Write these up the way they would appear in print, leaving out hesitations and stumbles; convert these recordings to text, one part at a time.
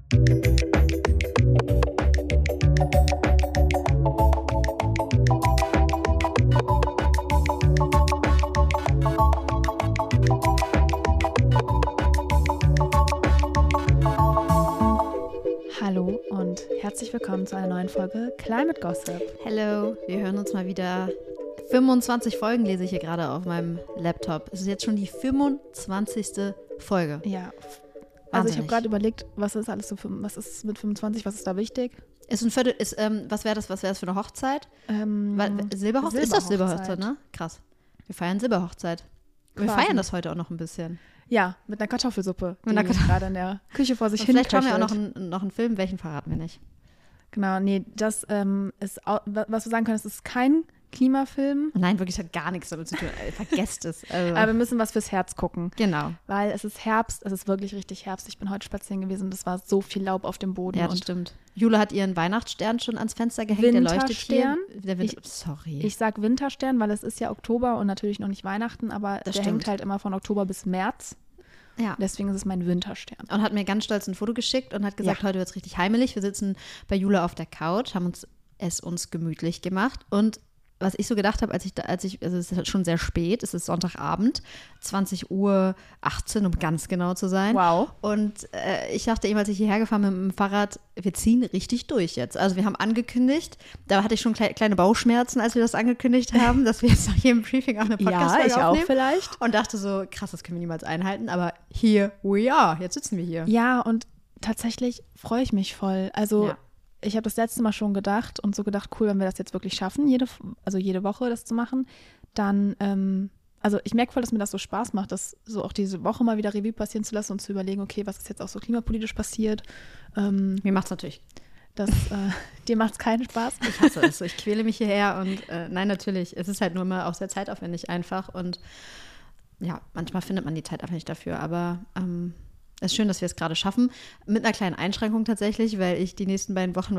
Hallo und herzlich willkommen zu einer neuen Folge Climate Gossip. Hello, wir hören uns mal wieder. 25 Folgen lese ich hier gerade auf meinem Laptop. Es ist jetzt schon die 25. Folge. Ja, also ich habe gerade überlegt, was ist alles so, was ist mit 25, was ist da wichtig? Ist ein Viertel, was wäre das für eine Hochzeit? Silberhochzeit? Ist das Silberhochzeit, ne? Krass. Wir feiern Silberhochzeit. Wir feiern das heute auch noch ein bisschen. Ja, mit einer Kartoffelsuppe, die gerade in der Küche vor sich hin Vielleicht schauen wir auch noch einen Film, welchen verraten wir nicht. Genau, nee, das ist, was wir sagen können, es ist kein Klimafilm. Nein, wirklich, hat gar nichts damit zu tun. Vergesst es. Also. Aber wir müssen was fürs Herz gucken. Genau. Weil es ist Herbst, es ist wirklich richtig Herbst. Ich bin heute spazieren gewesen und es war so viel Laub auf dem Boden. Ja, das stimmt. Jule hat ihren Weihnachtsstern schon ans Fenster gehängt, der leuchtet hier. Sorry. Ich sag Winterstern, weil es ist ja Oktober und natürlich noch nicht Weihnachten, aber der hängt halt immer von Oktober bis März. Ja. Deswegen ist es mein Winterstern. Und hat mir ganz stolz ein Foto geschickt und hat gesagt, heute wird es richtig heimelig. Wir sitzen bei Jule auf der Couch, haben uns gemütlich gemacht. Und was ich so gedacht habe, also es ist schon sehr spät, es ist Sonntagabend, 20:18 Uhr, um ganz genau zu sein. Wow. Und ich dachte eben, als ich hierher gefahren bin mit dem Fahrrad, wir ziehen richtig durch jetzt. Also wir haben angekündigt, da hatte ich schon kleine Bauchschmerzen, als wir das angekündigt haben, dass wir jetzt nach jedem Briefing auch eine Podcast-Folge aufnehmen. Ja, ich auch vielleicht. Und dachte so, krass, das können wir niemals einhalten, aber here we are, jetzt sitzen wir hier. Ja, und tatsächlich freue ich mich voll. Also ich habe das letzte Mal schon gedacht und so gedacht, cool, wenn wir das jetzt wirklich schaffen, jede Woche das zu machen, dann, also ich merke voll, dass mir das so Spaß macht, das so auch diese Woche mal wieder Revue passieren zu lassen und zu überlegen, okay, was ist jetzt auch so klimapolitisch passiert. Mir macht's natürlich. Dir macht's keinen Spaß? Ich hasse es. Ich quäle mich hierher und nein, natürlich, es ist halt nur immer auch sehr zeitaufwendig einfach und ja, manchmal findet man die Zeit einfach nicht dafür, aber es ist schön, dass wir es gerade schaffen. Mit einer kleinen Einschränkung tatsächlich, weil ich die nächsten beiden Wochen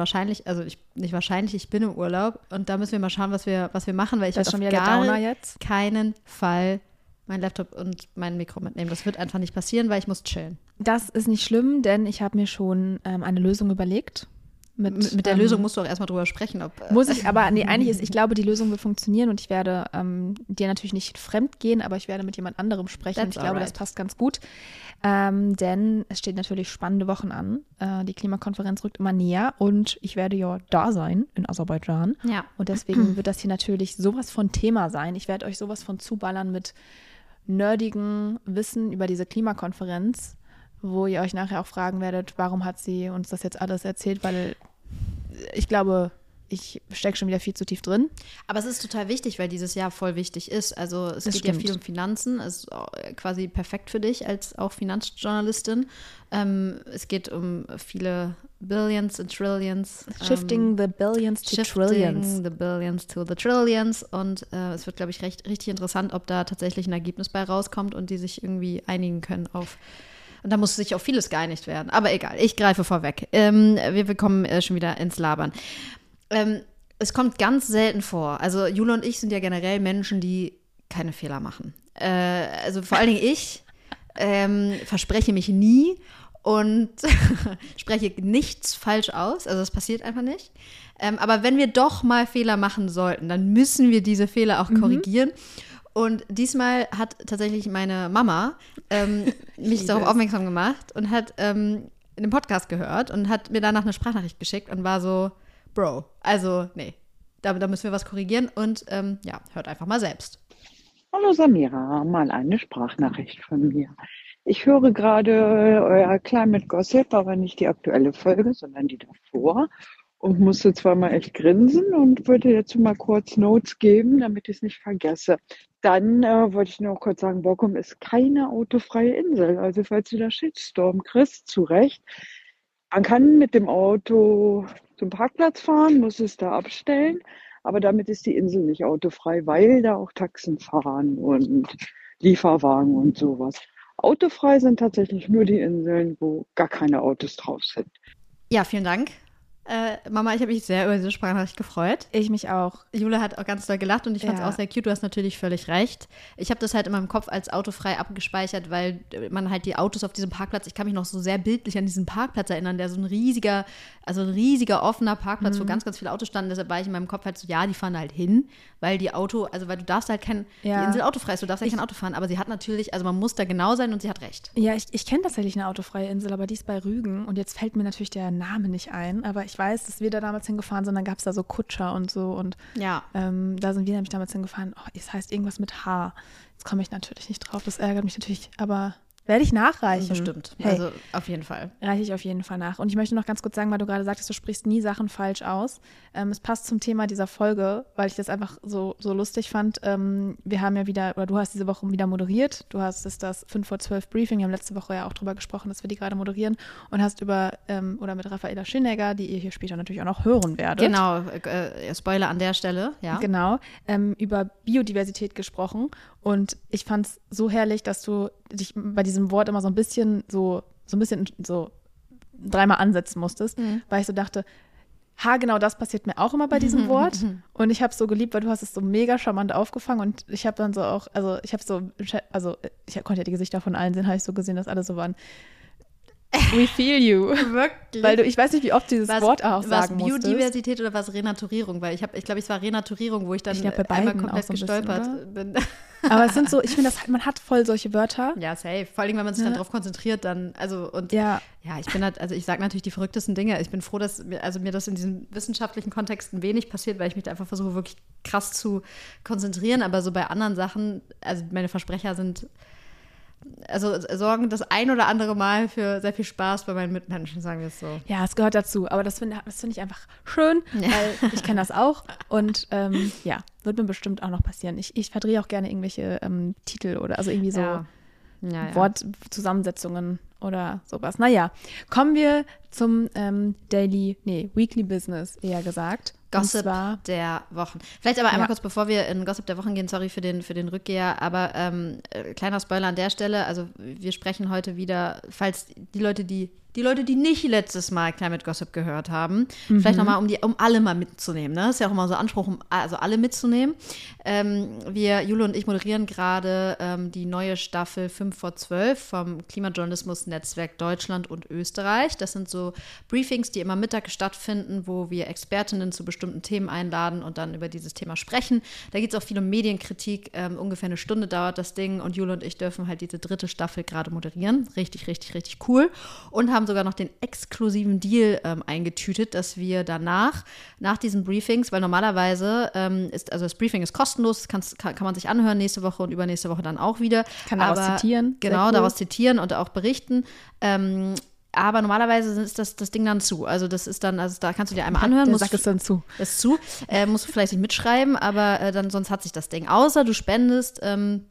ich bin im Urlaub und da müssen wir mal schauen, was wir machen, weil ich werde auf keinen Fall mein Laptop und mein Mikro mitnehmen. Das wird einfach nicht passieren, weil ich muss chillen. Das ist nicht schlimm, denn ich habe mir schon eine Lösung überlegt. Mit der Lösung musst du auch erstmal drüber sprechen. Muss ich, aber nee, eigentlich ist, ich glaube, die Lösung wird funktionieren und ich werde dir natürlich nicht fremd gehen, aber ich werde mit jemand anderem sprechen. Ich glaube, das passt ganz gut, denn es steht natürlich spannende Wochen an. Die Klimakonferenz rückt immer näher und ich werde ja da sein in Aserbaidschan. Ja. Und deswegen wird das hier natürlich sowas von Thema sein. Ich werde euch sowas von zuballern mit nerdigem Wissen über diese Klimakonferenz, wo ihr euch nachher auch fragen werdet, warum hat sie uns das jetzt alles erzählt, weil ich glaube, ich stecke schon wieder viel zu tief drin. Aber es ist total wichtig, weil dieses Jahr voll wichtig ist. Also es geht ja viel um Finanzen, es ist quasi perfekt für dich als auch Finanzjournalistin. Es geht um viele Billions und Trillions. Shifting the Billions to Trillions. Shifting the Billions to the Trillions. Und es wird, glaube ich, richtig interessant, ob da tatsächlich ein Ergebnis bei rauskommt und die sich irgendwie einigen können auf. Und da muss sich auf vieles geeinigt werden. Aber egal, ich greife vorweg. Wir kommen schon wieder ins Labern. Es kommt ganz selten vor. Also Jule und ich sind ja generell Menschen, die keine Fehler machen. Also vor allen Dingen ich verspreche mich nie und spreche nichts falsch aus. Also das passiert einfach nicht. Aber wenn wir doch mal Fehler machen sollten, dann müssen wir diese Fehler auch korrigieren. Und diesmal hat tatsächlich meine Mama mich darauf aufmerksam gemacht und hat in dem Podcast gehört und hat mir danach eine Sprachnachricht geschickt und war so, Bro, also nee, da müssen wir was korrigieren und hört einfach mal selbst. Hallo Samira, mal eine Sprachnachricht von mir. Ich höre gerade euer Climate Gossip, aber nicht die aktuelle Folge, sondern die davor. Und musste zweimal echt grinsen und würde jetzt mal kurz Notes geben, damit ich es nicht vergesse. Dann wollte ich nur kurz sagen, Borkum ist keine autofreie Insel. Also falls du da Shitstorm kriegst, zu Recht. Man kann mit dem Auto zum Parkplatz fahren, muss es da abstellen. Aber damit ist die Insel nicht autofrei, weil da auch Taxen fahren und Lieferwagen und sowas. Autofrei sind tatsächlich nur die Inseln, wo gar keine Autos drauf sind. Ja, vielen Dank. Mama, ich habe mich sehr über diese Sprachnachricht gefreut. Ich mich auch. Jule hat auch ganz doll gelacht und ich fand es auch sehr cute. Du hast natürlich völlig recht. Ich habe das halt in meinem Kopf als autofrei abgespeichert, weil man halt die Autos auf diesem Parkplatz, ich kann mich noch so sehr bildlich an diesen Parkplatz erinnern, der so ein riesiger offener Parkplatz, wo ganz, ganz viele Autos standen. Deshalb war ich in meinem Kopf halt so, ja, die fahren halt hin, weil die weil du darfst halt die Insel autofrei ist, du darfst halt kein Auto fahren. Aber sie hat natürlich, also man muss da genau sein und sie hat recht. Ja, ich kenne tatsächlich eine autofreie Insel, aber die ist bei Rügen und jetzt fällt mir natürlich der Name nicht ein, aber ich weiß, dass wir da damals hingefahren sind, dann gab es da so Kutscher und so und da sind wir nämlich damals hingefahren. Oh, es heißt irgendwas mit H. Jetzt komme ich natürlich nicht drauf, das ärgert mich natürlich, aber werde ich nachreichen. Bestimmt, hey, also auf jeden Fall. Reiche ich auf jeden Fall nach. Und ich möchte noch ganz kurz sagen, weil du gerade sagtest, du sprichst nie Sachen falsch aus. Es passt zum Thema dieser Folge, weil ich das einfach so lustig fand. Wir haben ja wieder, oder du hast diese Woche wieder moderiert. Du hast das 5 vor 12 Briefing. Wir haben letzte Woche ja auch drüber gesprochen, dass wir die gerade moderieren. Und hast oder mit Raffaella Schönegger, die ihr hier später natürlich auch noch hören werdet. Genau, Spoiler an der Stelle, ja. Genau, über Biodiversität gesprochen. Und ich fand es so herrlich, dass du dich bei diesem Wort immer so ein bisschen dreimal ansetzen musstest, weil ich so dachte, genau das passiert mir auch immer bei diesem Wort. Und ich habe es so geliebt, weil du hast es so mega charmant aufgefangen und ich habe dann so auch, ich konnte ja die Gesichter von allen sehen, habe ich so gesehen, dass alle so waren, we feel you. Wirklich? Weil ich weiß nicht, wie oft dieses Wort auch sagen musstest. Was Biodiversität oder was Renaturierung? Weil ich glaube, es war Renaturierung, wo ich dann einmal komplett so gestolpert bin. Aber es sind so, ich finde, man hat voll solche Wörter. Ja, safe. Vor allem, wenn man sich dann darauf konzentriert, dann, ich bin halt, ich sage natürlich die verrücktesten Dinge. Ich bin froh, dass mir das in diesen wissenschaftlichen Kontexten wenig passiert, weil ich mich da einfach versuche, wirklich krass zu konzentrieren. Aber so bei anderen Sachen, also meine Versprecher sorgen das ein oder andere Mal für sehr viel Spaß bei meinen Mitmenschen, sagen wir es so. Ja, es gehört dazu. Aber das finde ich einfach schön, weil ich kenne das auch. Und wird mir bestimmt auch noch passieren. Ich verdrehe auch gerne irgendwelche Titel oder also irgendwie so Wortzusammensetzungen oder sowas. Naja, kommen wir zum Weekly Business, eher gesagt. Gossip der Wochen. Vielleicht aber einmal kurz, bevor wir in Gossip der Wochen gehen, sorry für den Rückgeher, aber kleiner Spoiler an der Stelle, also wir sprechen heute wieder, falls die Leute, die nicht letztes Mal Climate Gossip gehört haben, vielleicht nochmal, um alle mal mitzunehmen. Ne? Das ist ja auch immer so Anspruch, also alle mitzunehmen. Jule und ich moderieren gerade die neue Staffel 5 vor 12 vom Klimajournalismus-Netzwerk Deutschland und Österreich. Das sind so Briefings, die immer mittags stattfinden, wo wir Expertinnen zu bestimmten Themen einladen und dann über dieses Thema sprechen. Da geht es auch viel um Medienkritik. Ungefähr eine Stunde dauert das Ding und Jule und ich dürfen halt diese 3. Staffel gerade moderieren. Richtig, richtig, richtig cool. Und haben sogar noch den exklusiven Deal eingetütet, dass wir nach diesen Briefings, weil normalerweise das Briefing ist kostenlos, kann man sich anhören nächste Woche und übernächste Woche dann auch wieder. Kann daraus zitieren. Genau, cool. Daraus zitieren und auch berichten. Aber normalerweise ist das Ding dann zu. Also das ist dann, da kannst du dir einmal anhören. Der Sack ist dann zu. Ist zu. Musst du vielleicht nicht mitschreiben, aber dann sonst hat sich das Ding. Außer du spendest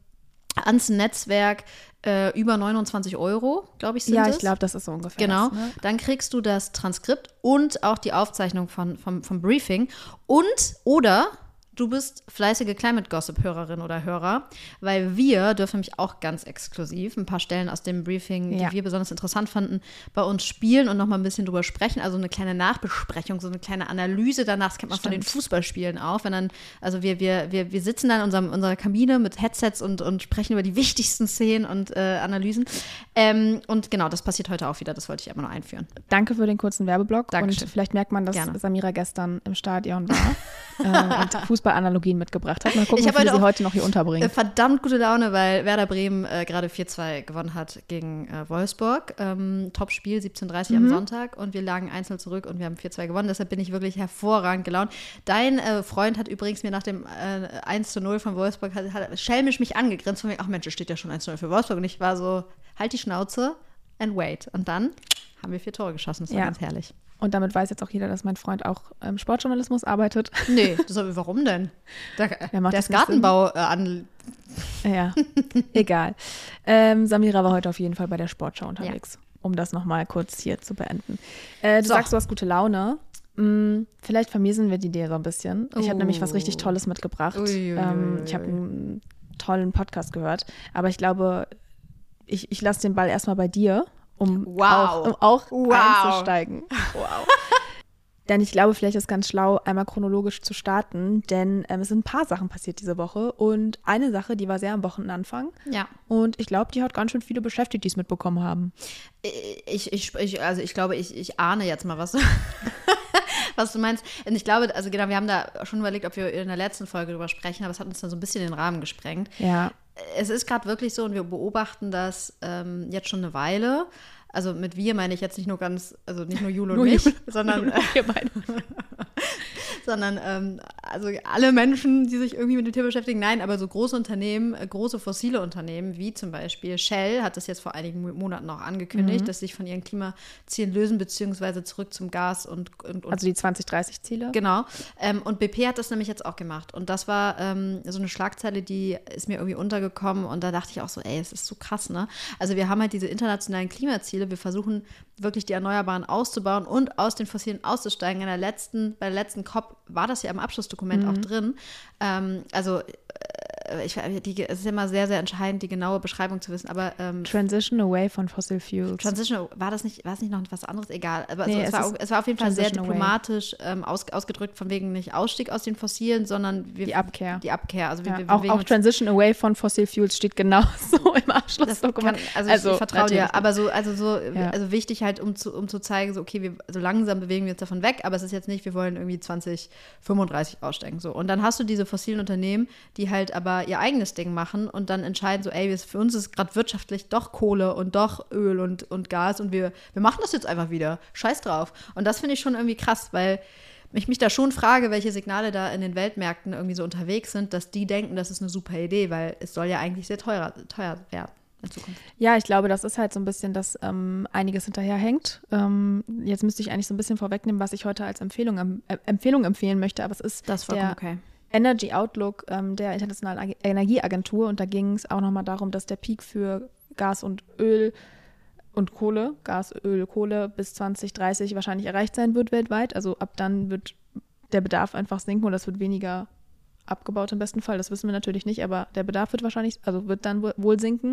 ans Netzwerk über 29 €, glaube ich, sind es. Ja, ich glaube, das ist so ungefähr. Genau. Das, ne? Dann kriegst du das Transkript und auch die Aufzeichnung vom Briefing. Oder du bist fleißige Climate-Gossip-Hörerin oder Hörer, weil wir dürfen nämlich auch ganz exklusiv ein paar Stellen aus dem Briefing, die wir besonders interessant fanden, bei uns spielen und noch mal ein bisschen drüber sprechen. Also eine kleine Nachbesprechung, so eine kleine Analyse danach. Das kennt man von den Fußballspielen auch. Wenn dann, also wir sitzen dann in unserer Kabine mit Headsets und sprechen über die wichtigsten Szenen und Analysen. Und genau, das passiert heute auch wieder. Das wollte ich aber noch einführen. Danke für den kurzen Werbeblock. Dankeschön. Und vielleicht merkt man, dass Samira gestern im Stadion war und Fußballanalogien mitgebracht hat. Mal gucken, wie wir sie heute noch hier unterbringen. Verdammt gute Laune, weil Werder Bremen gerade 4-2 gewonnen hat gegen Wolfsburg. Top-Spiel, 17:30 am Sonntag. Und wir lagen 1-0 zurück und wir haben 4-2 gewonnen. Deshalb bin ich wirklich hervorragend gelaunt. Dein Freund hat übrigens mir nach dem 1-0 von Wolfsburg hat schelmisch mich angegrinst. Von mir, ach Mensch, es steht ja schon 1-0 für Wolfsburg. Und ich war so, halt die Schnauze and wait. Und dann haben wir 4 Tore geschossen. Das war ganz herrlich. Und damit weiß jetzt auch jeder, dass mein Freund auch im Sportjournalismus arbeitet. Nee, warum denn? Der ist Gartenbau an. Ja, egal. Samira war heute auf jeden Fall bei der Sportschau unterwegs, um das nochmal kurz hier zu beenden. Du sagst, du hast gute Laune. Vielleicht vermiesen wir die dir so ein bisschen. Ich habe nämlich was richtig Tolles mitgebracht. Ich habe einen tollen Podcast gehört. Aber ich glaube, ich lasse den Ball erstmal bei dir. Um auch einzusteigen. Wow. Denn ich glaube, vielleicht ist es ganz schlau, einmal chronologisch zu starten, denn es sind ein paar Sachen passiert diese Woche und eine Sache, die war sehr am Wochenanfang. Ja. Und ich glaube, die hat ganz schön viele beschäftigt, die es mitbekommen haben. Ich glaube, ich ahne jetzt mal, was was du meinst. Und ich glaube, also genau, wir haben da schon überlegt, ob wir in der letzten Folge drüber sprechen, aber es hat uns dann so ein bisschen den Rahmen gesprengt. Ja. Es ist gerade wirklich so und wir beobachten das jetzt schon eine Weile. Also mit wir meine ich jetzt nicht nur also nicht nur Jule und mich, sondern wir beide. sondern also alle Menschen, die sich irgendwie mit dem Thema beschäftigen. Nein, aber so große Unternehmen, große fossile Unternehmen, wie zum Beispiel Shell, hat das jetzt vor einigen Monaten auch angekündigt, dass sie sich von ihren Klimazielen lösen, beziehungsweise zurück zum Gas und also die 2030-Ziele. Genau. Und BP hat das nämlich jetzt auch gemacht. Und das war so eine Schlagzeile, die ist mir irgendwie untergekommen. Und da dachte ich auch so, ey, es ist so krass, ne? Also wir haben halt diese internationalen Klimaziele. Wir versuchen wirklich die Erneuerbaren auszubauen und aus den Fossilen auszusteigen. Bei der letzten COP war das ja im Abschlussdokument auch drin. Es ist immer sehr, sehr entscheidend, die genaue Beschreibung zu wissen. Aber Transition away von fossil fuels. Transition, war es nicht noch was anderes? Egal. Aber nee, es war auf jeden Fall sehr Transition diplomatisch ausgedrückt, von wegen nicht Ausstieg aus den Fossilen, sondern die Abkehr. Die Abkehr. Also ja, auch Transition away von fossil fuels steht genauso im Abschlussdokument. Ich vertraue dir. Aber so wichtig halt, um zu zeigen, so okay, so langsam bewegen wir uns davon weg, aber es ist jetzt nicht, wir wollen irgendwie 2035 aussteigen. So. Und dann hast du diese fossilen Unternehmen, die halt aber ihr eigenes Ding machen und dann entscheiden so, ey, für uns ist gerade wirtschaftlich doch Kohle und doch Öl und Gas und wir machen das jetzt einfach wieder. Scheiß drauf. Und das finde ich schon irgendwie krass, weil ich mich da schon frage, welche Signale da in den Weltmärkten irgendwie so unterwegs sind, dass die denken, das ist eine super Idee, weil es soll ja eigentlich sehr teuer werden in Zukunft. Ja, ich glaube, das ist halt so ein bisschen, dass einiges hinterherhängt. Jetzt müsste ich eigentlich so ein bisschen vorwegnehmen, was ich heute als Empfehlung empfehlen möchte, aber es ist das vollkommen okay. Energy Outlook der Internationalen Energieagentur und da ging es auch nochmal darum, dass der Peak für Gas und Öl und Kohle, Gas, Öl, Kohle bis 2030 wahrscheinlich erreicht sein wird weltweit. Also ab dann wird der Bedarf einfach sinken und das wird weniger abgebaut im besten Fall. Das wissen wir natürlich nicht, aber der Bedarf wird dann wohl sinken.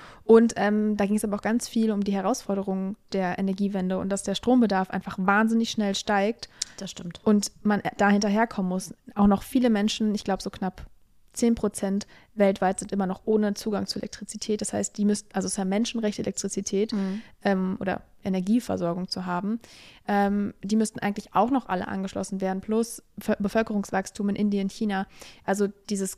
Und da ging es aber auch ganz viel um die Herausforderungen der Energiewende und dass der Strombedarf einfach wahnsinnig schnell steigt. Das stimmt. Und man da hinterherkommen muss. Auch noch viele Menschen, ich glaube so knapp 10% weltweit sind immer noch ohne Zugang zu Elektrizität. Das heißt, es ist ja Menschenrecht, Elektrizität oder Energieversorgung zu haben. Die müssten eigentlich auch noch alle angeschlossen werden, plus Bevölkerungswachstum in Indien, China. Also dieser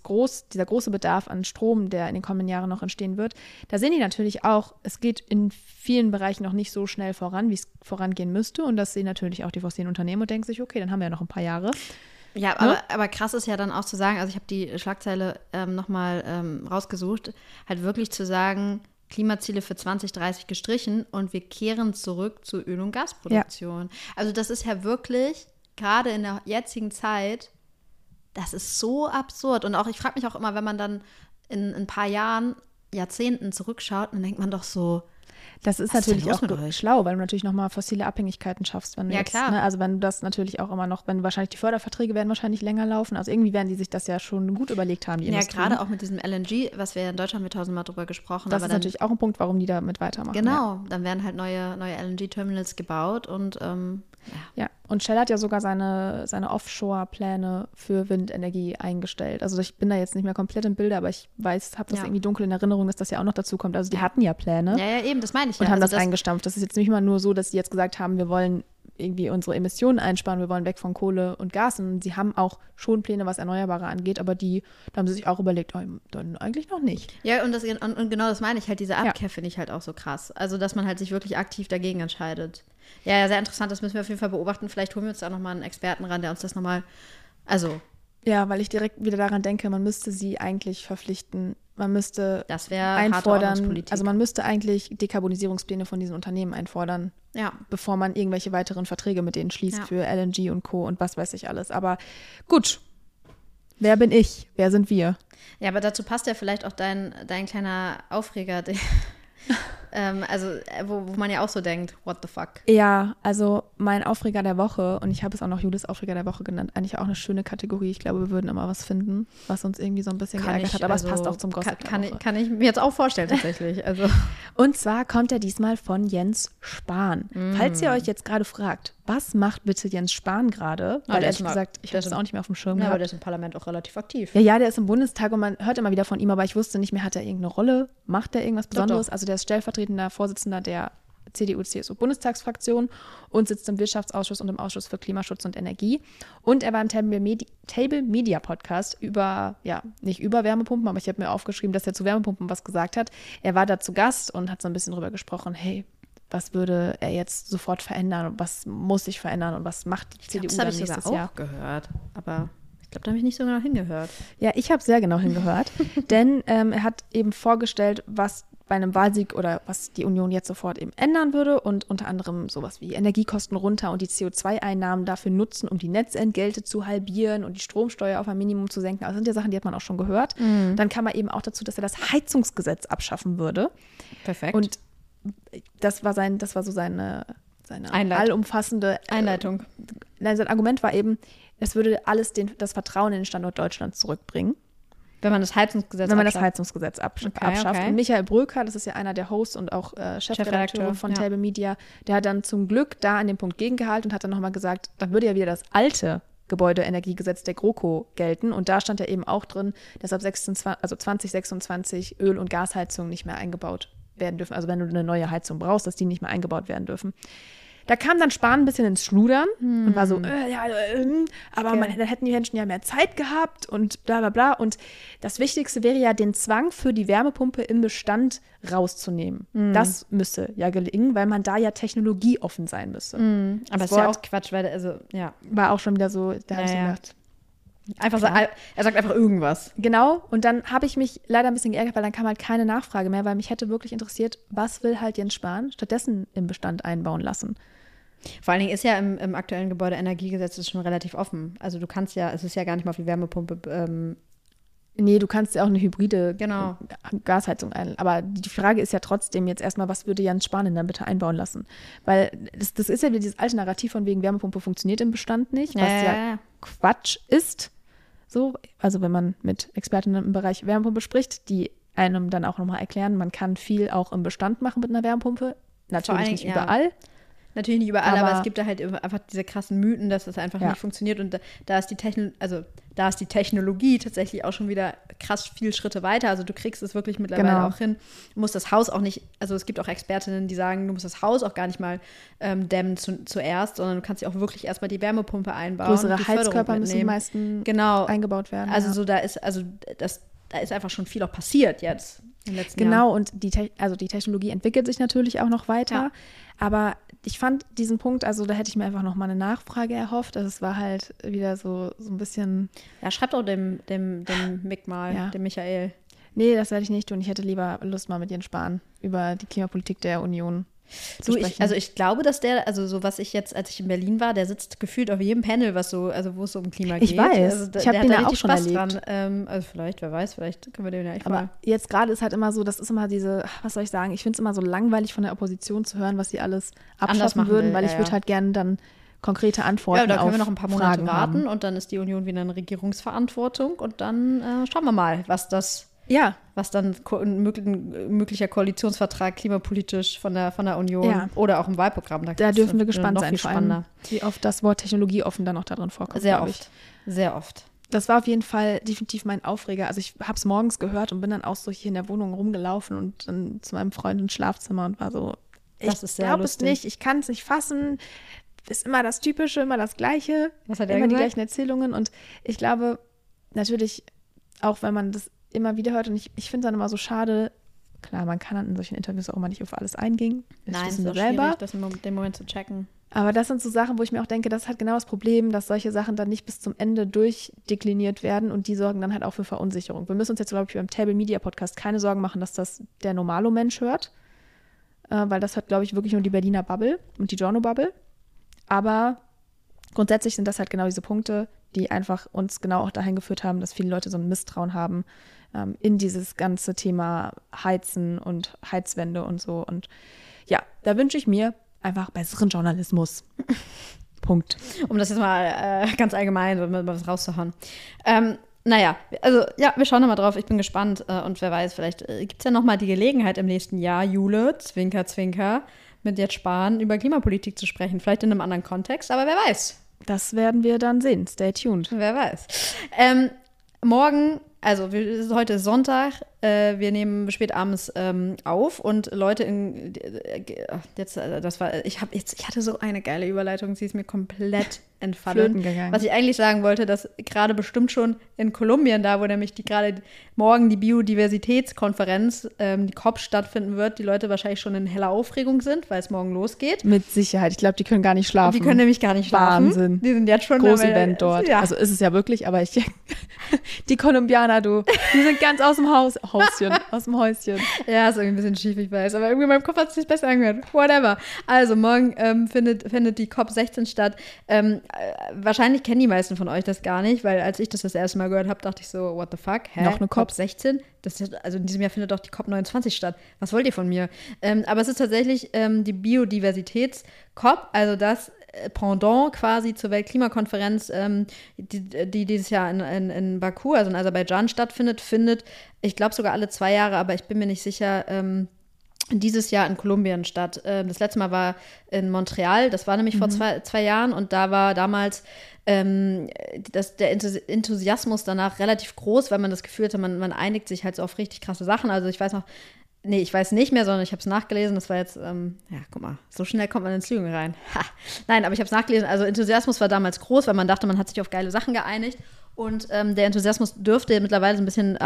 große Bedarf an Strom, der in den kommenden Jahren noch entstehen wird. Da sehen die natürlich auch, es geht in vielen Bereichen noch nicht so schnell voran, wie es vorangehen müsste. Und das sehen natürlich auch die fossilen Unternehmen und denken sich, okay, dann haben wir ja noch ein paar Jahre. Ja, aber krass ist ja dann auch zu sagen, also ich habe die Schlagzeile nochmal rausgesucht, halt wirklich zu sagen, Klimaziele für 2030 gestrichen und wir kehren zurück zur Öl- und Gasproduktion. Ja. Also das ist ja wirklich, gerade in der jetzigen Zeit, das ist so absurd. Und auch, ich frage mich auch immer, wenn man dann in ein paar Jahrzehnten zurückschaut, dann denkt man doch so, das ist natürlich auch schlau, weil du natürlich nochmal fossile Abhängigkeiten schaffst. Wenn du klar. Ne, also wenn du das natürlich auch immer noch, wenn wahrscheinlich die Förderverträge werden wahrscheinlich länger laufen. Also irgendwie werden die sich das ja schon gut überlegt haben, die Industrie. Ja, gerade auch mit diesem LNG, was wir in Deutschland mit tausendmal drüber gesprochen haben. Das ist natürlich auch ein Punkt, warum die damit weitermachen. Genau, dann werden halt neue LNG-Terminals gebaut und ja, und Shell hat ja sogar seine Offshore-Pläne für Windenergie eingestellt. Also ich bin da jetzt nicht mehr komplett im Bilde, aber ich habe das irgendwie dunkel in Erinnerung, dass das ja auch noch dazu kommt. Also die hatten ja Pläne. Ja, eben, das meine ich und haben das eingestampft. Das ist jetzt nicht mal nur so, dass sie jetzt gesagt haben, wir wollen irgendwie unsere Emissionen einsparen, wir wollen weg von Kohle und Gas. Und sie haben auch schon Pläne, was Erneuerbare angeht, aber da haben sie sich auch überlegt, dann eigentlich noch nicht. Ja, und genau das meine ich halt, diese Abkehr finde ich halt auch so krass. Also, dass man halt sich wirklich aktiv dagegen entscheidet. Ja, sehr interessant, das müssen wir auf jeden Fall beobachten. Vielleicht holen wir uns da nochmal einen Experten ran, der uns das nochmal, Ja, weil ich direkt wieder daran denke, man müsste sie eigentlich verpflichten. Man müsste das wäre einfordern, also man müsste eigentlich Dekarbonisierungspläne von diesen Unternehmen einfordern, bevor man irgendwelche weiteren Verträge mit denen schließt für LNG und Co. und was weiß ich alles. Aber gut, wer bin ich? Wer sind wir? Ja, aber dazu passt ja vielleicht auch dein kleiner Aufreger, wo man ja auch so denkt, what the fuck? Ja, also mein Aufreger der Woche, und ich habe es auch noch Julis Aufreger der Woche genannt, eigentlich auch eine schöne Kategorie. Ich glaube, wir würden immer was finden, was uns irgendwie so ein bisschen geärgert hat, aber es passt auch zum Gossip der Woche. Kann ich mir jetzt auch vorstellen, tatsächlich. Also. Und zwar kommt er diesmal von Jens Spahn. Falls ihr euch jetzt gerade fragt, was macht bitte Jens Spahn gerade? Weil ehrlich gesagt, ich habe das auch nicht mehr auf dem Schirm gehabt. Aber der ist im Parlament auch relativ aktiv. Ja, der ist im Bundestag und man hört immer wieder von ihm, aber ich wusste nicht mehr, hat er irgendeine Rolle? Macht er irgendwas Besonderes? Doch. Also der ist stellvertretender Vorsitzender der CDU-CSU-Bundestagsfraktion und sitzt im Wirtschaftsausschuss und im Ausschuss für Klimaschutz und Energie. Und er war im Table Media Podcast nicht über Wärmepumpen, aber ich habe mir aufgeschrieben, dass er zu Wärmepumpen was gesagt hat. Er war da zu Gast und hat so ein bisschen drüber gesprochen, hey, was würde er jetzt sofort verändern und was muss sich verändern und was macht die CDU dann nächstes Jahr? Das habe ich sogar auch gehört, aber ich glaube, da habe ich nicht so genau hingehört. Ja, ich habe sehr genau hingehört, denn er hat eben vorgestellt, was bei einem Wahlsieg oder was die Union jetzt sofort eben ändern würde und unter anderem sowas wie Energiekosten runter und die CO2-Einnahmen dafür nutzen, um die Netzentgelte zu halbieren und die Stromsteuer auf ein Minimum zu senken. Also das sind ja Sachen, die hat man auch schon gehört. Dann kam er eben auch dazu, dass er das Heizungsgesetz abschaffen würde. Perfekt. Und das war so seine allumfassende Einleitung. Sein Argument war eben, es würde alles das Vertrauen in den Standort Deutschland zurückbringen. Wenn man das Heizungsgesetz abschafft. Okay. Und Michael Bröker, das ist ja einer der Hosts und auch Chefredakteur von Table Media, der hat dann zum Glück da an dem Punkt gegengehalten und hat dann nochmal gesagt, dann würde ja wieder das alte Gebäudeenergiegesetz der GroKo gelten. Und da stand ja eben auch drin, dass ab 2026 Öl- und Gasheizungen nicht mehr eingebaut werden dürfen. Also wenn du eine neue Heizung brauchst, dass die nicht mehr eingebaut werden dürfen. Da kam dann Spahn ein bisschen ins Schludern und war so, aber dann hätten die Menschen ja mehr Zeit gehabt und bla bla bla. Und das Wichtigste wäre ja, den Zwang für die Wärmepumpe im Bestand rauszunehmen. Das müsse ja gelingen, weil man da ja technologieoffen sein müsse. Aber das ist ja auch Quatsch, weil, war auch schon wieder so, da habe ich gedacht, einfach so, er sagt einfach irgendwas. Genau, und dann habe ich mich leider ein bisschen geärgert, weil dann kam halt keine Nachfrage mehr, weil mich hätte wirklich interessiert, was will halt Jens Spahn stattdessen im Bestand einbauen lassen. Vor allen Dingen ist ja im aktuellen Gebäudeenergiegesetz schon relativ offen. Also du kannst ja, es ist ja gar nicht mal auf die Wärmepumpe. Nee, du kannst ja auch eine hybride Gasheizung aber die Frage ist ja trotzdem jetzt erstmal, was würde Jens Spahn denn dann bitte einbauen lassen? Weil das ist ja wieder dieses alte Narrativ von wegen Wärmepumpe funktioniert im Bestand nicht, was ja Quatsch ist. So, also wenn man mit Expertinnen im Bereich Wärmepumpe spricht, die einem dann auch nochmal erklären, man kann viel auch im Bestand machen mit einer Wärmepumpe. Natürlich nicht überall. Natürlich nicht überall, aber es gibt da halt einfach diese krassen Mythen, dass das einfach nicht funktioniert. Und da ist die Technologie tatsächlich auch schon wieder krass viel Schritte weiter. Also du kriegst es wirklich mittlerweile auch hin. Du musst das Haus auch nicht, also es gibt auch Expertinnen, die sagen, du musst das Haus auch gar nicht mal dämmen zuerst, sondern du kannst ja auch wirklich erstmal die Wärmepumpe einbauen. Größere Heizkörper müssen die meisten eingebaut werden. Also da ist einfach schon viel auch passiert jetzt im letzten Jahr. Und die Technologie entwickelt sich natürlich auch noch weiter. Ja. Aber ich fand diesen Punkt, also da hätte ich mir einfach noch mal eine Nachfrage erhofft. Also es war halt wieder so ein bisschen. Ja, schreib doch dem Mick mal, dem Michael. Nee, das werde ich nicht tun. Ich hätte lieber Lust, mal mit Jens Spahn über die Klimapolitik der Union zu sprechen. Ich glaube, dass so was ich jetzt, als ich in Berlin war, der sitzt gefühlt auf jedem Panel, wo es so um Klima geht. Ich weiß, also, ich habe den ja auch schon Spaß erlebt. Dran. Also vielleicht, wer weiß, vielleicht können wir den ja echt mal. Aber jetzt gerade ist halt immer so, das ist immer diese, was soll ich sagen, ich finde es immer so langweilig von der Opposition zu hören, was sie alles abschaffen würden, weil ich würde halt gerne dann konkrete Antworten auf da können wir noch ein paar Monate Fragen warten haben. und dann ist die Union wieder in Regierungsverantwortung und dann schauen wir mal, was dann ein möglicher Koalitionsvertrag klimapolitisch von der Union oder auch im Wahlprogramm. Da dürfen wir gespannt sein, vor allem, wie oft das Wort technologieoffen dann noch darin vorkommt. Sehr oft. Das war auf jeden Fall definitiv mein Aufreger. Also ich habe es morgens gehört und bin dann auch so hier in der Wohnung rumgelaufen und dann zu meinem Freund ins Schlafzimmer und war so, ich glaube es nicht, ich kann es nicht fassen. Ist immer das Typische, immer das Gleiche. Was hat er immer gesagt? Die gleichen Erzählungen. Und ich glaube, natürlich, auch wenn man das immer wieder hört und ich finde es dann immer so schade, klar, man kann dann in solchen Interviews auch immer nicht auf alles eingehen. Nein, es ist auch schwierig, das in dem Moment zu checken. Aber das sind so Sachen, wo ich mir auch denke, das ist halt genau das Problem, dass solche Sachen dann nicht bis zum Ende durchdekliniert werden und die sorgen dann halt auch für Verunsicherung. Wir müssen uns jetzt, glaube ich, beim Table Media Podcast keine Sorgen machen, dass das der Normalo-Mensch hört, weil das hört, glaube ich, wirklich nur die Berliner Bubble und die Giorno-Bubble. Aber grundsätzlich sind das halt genau diese Punkte, die einfach uns genau auch dahin geführt haben, dass viele Leute so ein Misstrauen haben in dieses ganze Thema Heizen und Heizwende und so. Und ja, da wünsche ich mir einfach besseren Journalismus. Punkt. Um das jetzt mal ganz allgemein was rauszuhauen. Wir schauen nochmal drauf. Ich bin gespannt. Und wer weiß, vielleicht gibt es ja nochmal die Gelegenheit im nächsten Jahr, Jule, Zwinker, Zwinker, mit Jett Spahn über Klimapolitik zu sprechen. Vielleicht in einem anderen Kontext, aber wer weiß. Das werden wir dann sehen. Stay tuned. Wer weiß. Morgen, also heute ist Sonntag, wir nehmen spät abends auf und Leute ich hatte so eine geile Überleitung, sie ist mir komplett entfallen. Flöten gegangen. Was ich eigentlich sagen wollte, dass gerade bestimmt schon in Kolumbien, da wo nämlich gerade morgen die Biodiversitätskonferenz, die COP stattfinden wird, die Leute wahrscheinlich schon in heller Aufregung sind, weil es morgen losgeht. Mit Sicherheit. Ich glaube, die können gar nicht schlafen. Die können nämlich gar nicht schlafen. Wahnsinn. Die sind jetzt schon Großes Event dort. Ja. Also ist es ja wirklich, aber die Kolumbianer, die sind ganz aus dem Häuschen. Ja, ist irgendwie ein bisschen schief, ich weiß. Aber irgendwie in meinem Kopf hat es sich besser angehört. Whatever. Also morgen findet die COP16 statt. Wahrscheinlich kennen die meisten von euch das gar nicht, weil als ich das erste Mal gehört habe, dachte ich so, what the fuck? Hä? Noch eine COP16? Also in diesem Jahr findet doch die COP29 statt. Was wollt ihr von mir? Aber es ist tatsächlich die Biodiversitäts-COP, also das Pendant quasi zur Weltklimakonferenz, die dieses Jahr in Baku, also in Aserbaidschan stattfindet, ich glaube sogar alle 2 Jahre, aber ich bin mir nicht sicher, dieses Jahr in Kolumbien statt. Das letzte Mal war in Montreal, das war nämlich vor zwei Jahren und da war damals der Enthusiasmus danach relativ groß, weil man das Gefühl hatte, man einigt sich halt so auf richtig krasse Sachen. Also ich weiß nicht mehr, sondern ich habe es nachgelesen. Das war jetzt, guck mal, so schnell kommt man ins Lügen rein. Ha. Nein, aber ich habe es nachgelesen. Also Enthusiasmus war damals groß, weil man dachte, man hat sich auf geile Sachen geeinigt. Und der Enthusiasmus dürfte mittlerweile so ein bisschen